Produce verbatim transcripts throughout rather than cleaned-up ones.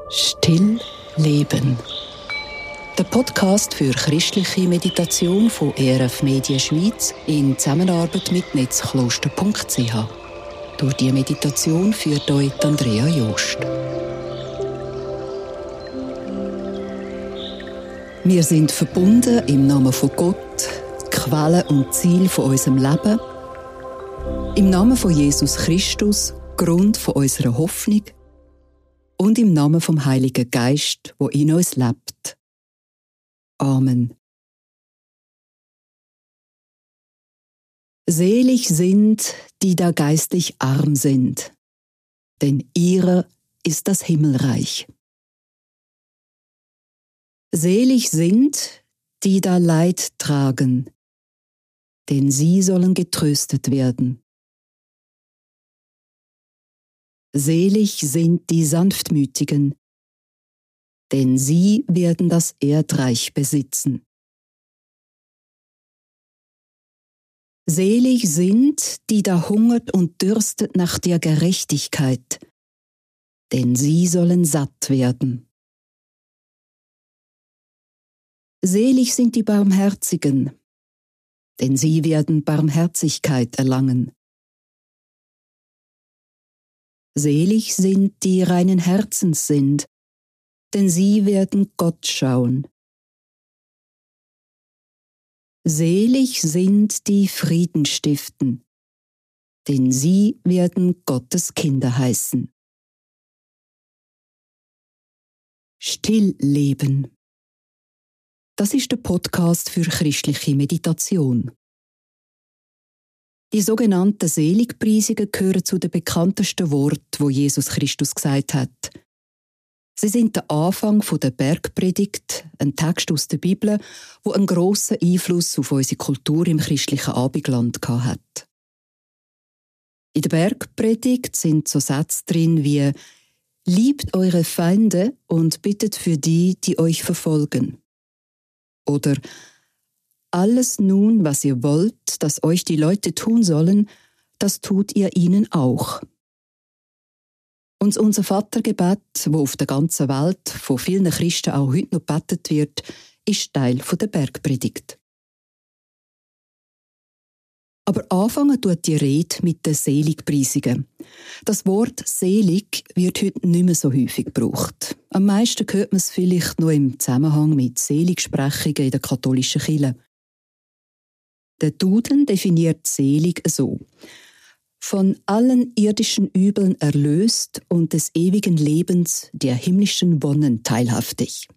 Still Leben. Der Podcast für christliche Meditation von E R F Medien Schweiz in Zusammenarbeit mit netzkloster punkt c h. Durch die Meditation führt euch Andrea Jost. Wir sind verbunden im Namen von Gott, Quelle und Ziel von unserem Leben, im Namen von Jesus Christus, Grund von unserer Hoffnung, und im Namen vom Heiligen Geist, wo in uns lebt. Amen. Selig sind, die da geistlich arm sind, denn ihrer ist das Himmelreich. Selig sind, die da Leid tragen, denn sie sollen getröstet werden. Selig sind die Sanftmütigen, denn sie werden das Erdreich besitzen. Selig sind, die da hungert und dürstet nach der Gerechtigkeit, denn sie sollen satt werden. Selig sind die Barmherzigen, denn sie werden Barmherzigkeit erlangen. Selig sind, die reinen Herzens sind, denn sie werden Gott schauen. Selig sind, die Frieden stiften, denn sie werden Gottes Kinder heißen. Still Leben. Das ist der Podcast für christliche Meditation. Die sogenannten Seligpreisungen gehören zu den bekanntesten Worten, wo Jesus Christus gesagt hat. Sie sind der Anfang der Bergpredigt, ein Text aus der Bibel, wo einen grossen Einfluss auf unsere Kultur im christlichen Abendland hat. In der Bergpredigt sind so Sätze drin wie «Liebt eure Feinde und bittet für die, die euch verfolgen». Oder «Alles nun, was ihr wollt, dass euch die Leute tun sollen, das tut ihr ihnen auch». Und unser Vatergebet, wo auf der ganzen Welt von vielen Christen auch heute noch gebetet wird, ist Teil der Bergpredigt. Aber anfangen tut die Rede mit den Seligpreisungen. Das Wort «selig» wird heute nicht mehr so häufig gebraucht. Am meisten hört man es vielleicht noch im Zusammenhang mit Seligsprechungen in der katholischen Kirche. Der Duden definiert selig so: von allen irdischen Übeln erlöst und des ewigen Lebens der himmlischen Wonnen teilhaftig.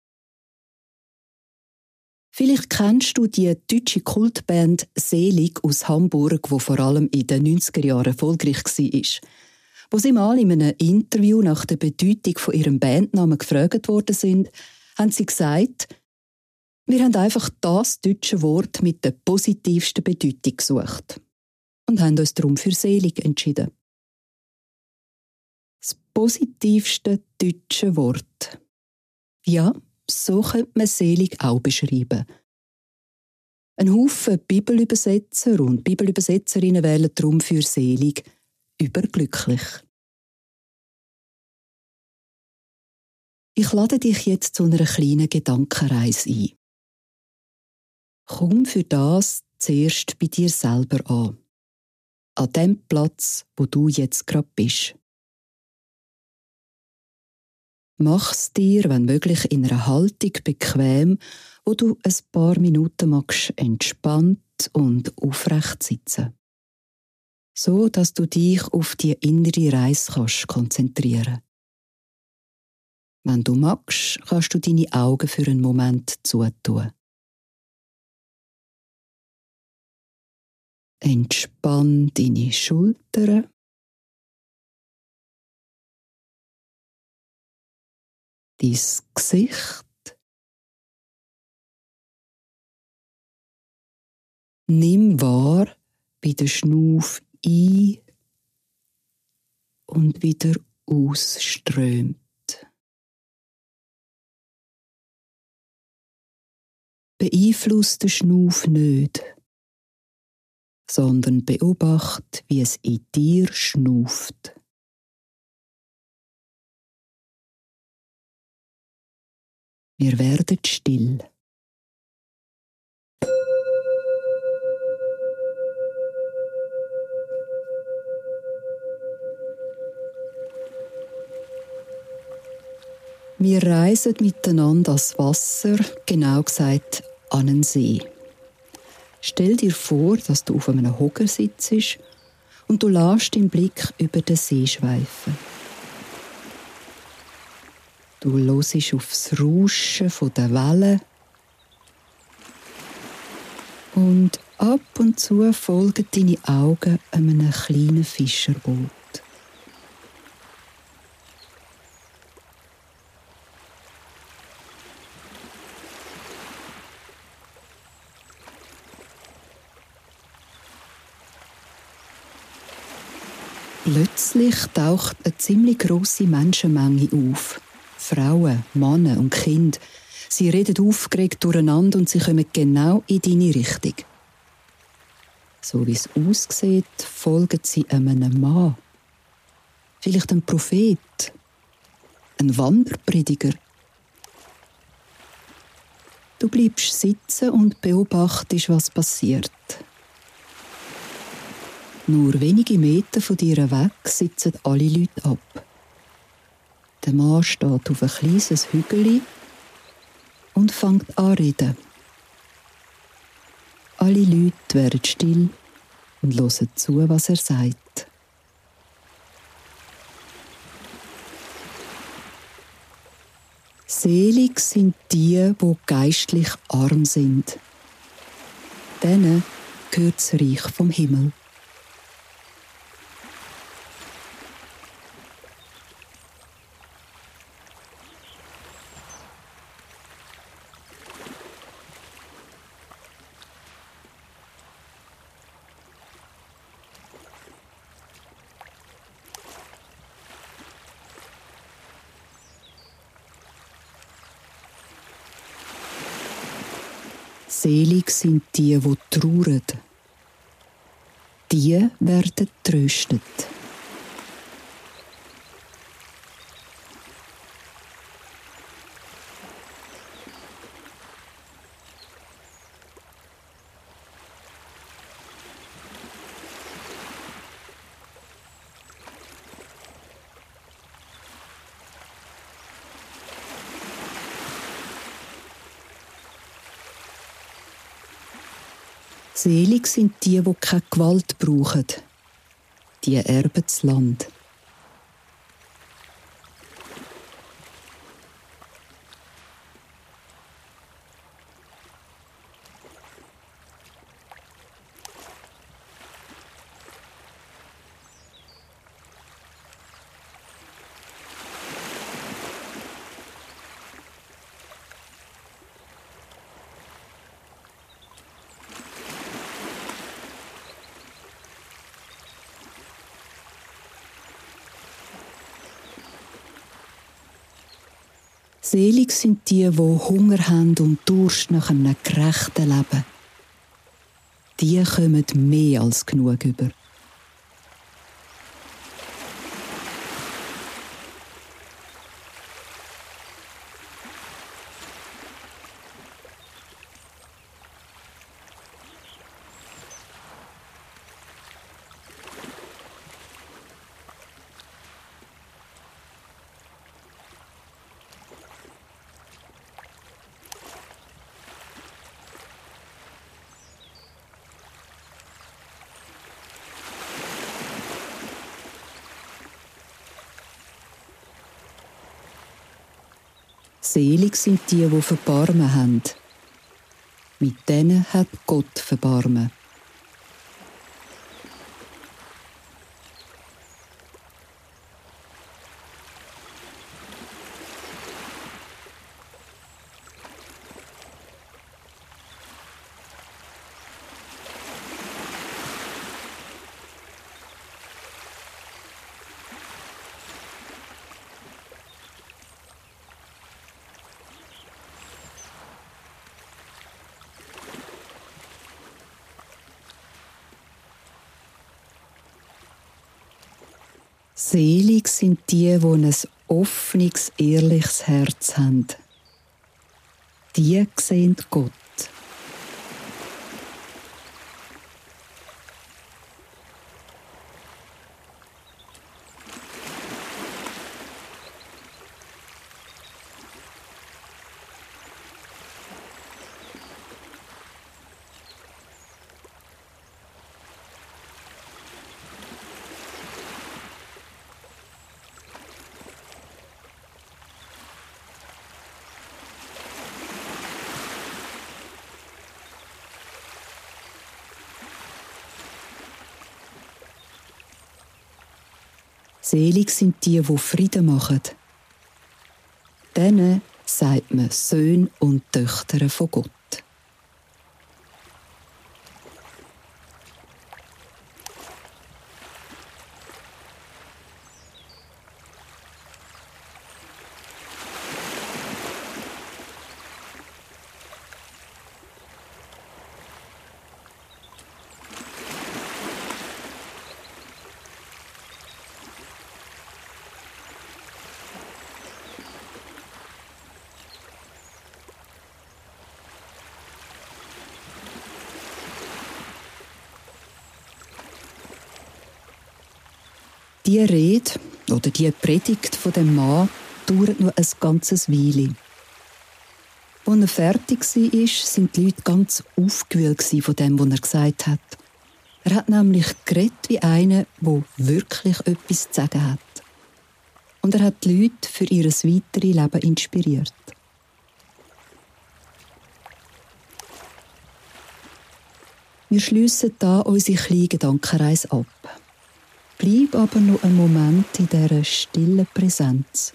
Vielleicht kennst du die deutsche Kultband Selig aus Hamburg, die vor allem in den neunziger Jahren erfolgreich war. Wo sie mal in einem Interview nach der Bedeutung von ihrem Bandnamen gefragt worden sind, haben sie gesagt, wir haben einfach das deutsche Wort mit der positivsten Bedeutung gesucht und haben uns darum für selig entschieden. Das positivste deutsche Wort. Ja, so könnte man selig auch beschreiben. Ein Haufen Bibelübersetzer und Bibelübersetzerinnen wählen darum für selig überglücklich. Ich lade dich jetzt zu einer kleinen Gedankenreise ein. Komm für das zuerst bei dir selber an. An dem Platz, wo du jetzt gerade bist. Mach's dir, wenn möglich, in einer Haltung bequem, wo du ein paar Minuten magst, entspannt und aufrecht sitzen. So, dass du dich auf die innere Reise kannst konzentrieren. Wenn du magst, kannst du deine Augen für einen Moment zutun. Entspann deine Schultern. Dein Gesicht. Nimm wahr, wie der Schnuff ein- und wieder ausströmt. Beeinfluss den Schnuff nicht, sondern beobachte, wie es in dir schnuft. Wir werden still. Wir reisen miteinander ans Wasser, genau gesagt an einen See. Stell dir vor, dass du auf einem Hocker sitzt und du lässt deinen Blick über den See schweifen. Du hörst aufs Rauschen der Wellen und ab und zu folgen deine Augen einem kleinen Fischerboot. Plötzlich taucht eine ziemlich grosse Menschenmenge auf. Frauen, Männer und Kinder. Sie reden aufgeregt durcheinander und sie kommen genau in deine Richtung. So wie es aussieht, folgen sie einem Mann. Vielleicht ein Prophet, ein Wanderprediger. Du bleibst sitzen und beobachtest, was passiert. Nur wenige Meter von dir weg sitzen alle Leute ab. Der Mann steht auf ein kleines Hügel und fängt an zu reden. Alle Leute werden still und hören zu, was er sagt. Selig sind die, die geistlich arm sind. Denen gehört das Reich vom Himmel. Selig sind die, die trauern. Die werden tröstet. Selig sind die, die keine Gewalt brauchen. Die erben das Land. Selig sind die, die Hunger haben und Durst nach einem gerechten Leben. Die kommen mehr als genug über. Selig sind die, die Verbarmen haben. Mit denen hat Gott Verbarmen. Selig sind die, die ein offenes, ehrliches Herz haben. die sehen Gott. Selig sind die, die Frieden machen. Denen sagt man Söhne und Töchter von Gott. Die Rede oder die Predigt von dem Mann dauert nur ein ganzes Weile. Als er fertig war, sind die Leute ganz aufgewühlt von dem, was er gesagt hat. Er hat nämlich geredet wie einer, der wirklich etwas zu sagen hat. Und er hat die Leute für ihr weiteres Leben inspiriert. Wir schliessen hier unsere kleine Gedankenreise ab. Bleib aber noch einen Moment in dieser stillen Präsenz.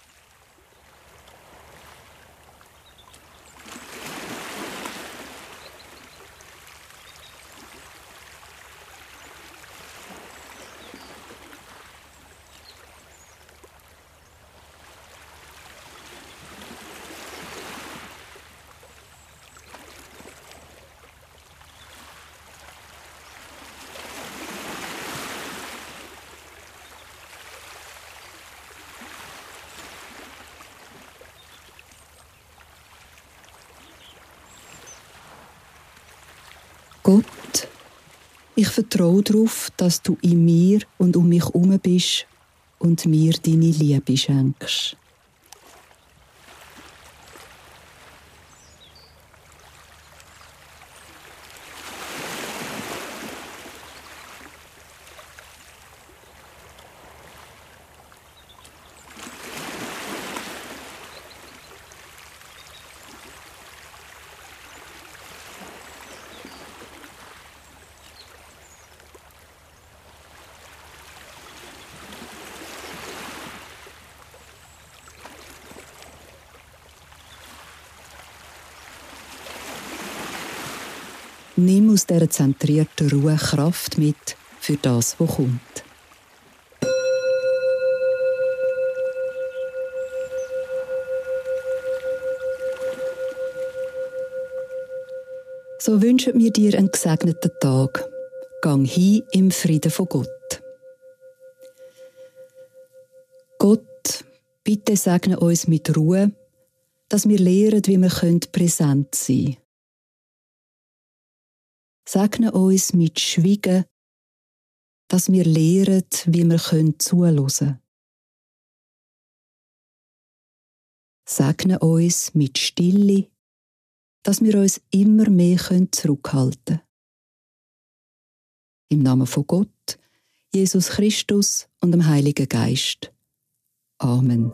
Gott, ich vertraue darauf, dass du in mir und um mich herum bist und mir deine Liebe schenkst. Nimm aus dieser zentrierten Ruhe Kraft mit für das, was kommt. So wünschen wir dir einen gesegneten Tag. Gang hin im Frieden von Gott. Gott, bitte segne uns mit Ruhe, dass wir lernen, wie wir präsent sein können. Segne uns mit Schweigen, dass wir lernen, wie wir zuhören können. Segne uns mit Stille, dass wir uns immer mehr zurückhalten können. Im Namen von Gott, Jesus Christus und dem Heiligen Geist. Amen.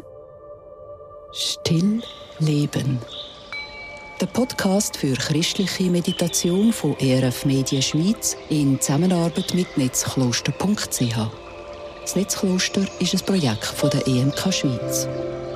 Still leben. Der Podcast für christliche Meditation von E R F Media Schweiz in Zusammenarbeit mit netzkloster punkt c h. Das Netzkloster ist ein Projekt von der E M K Schweiz.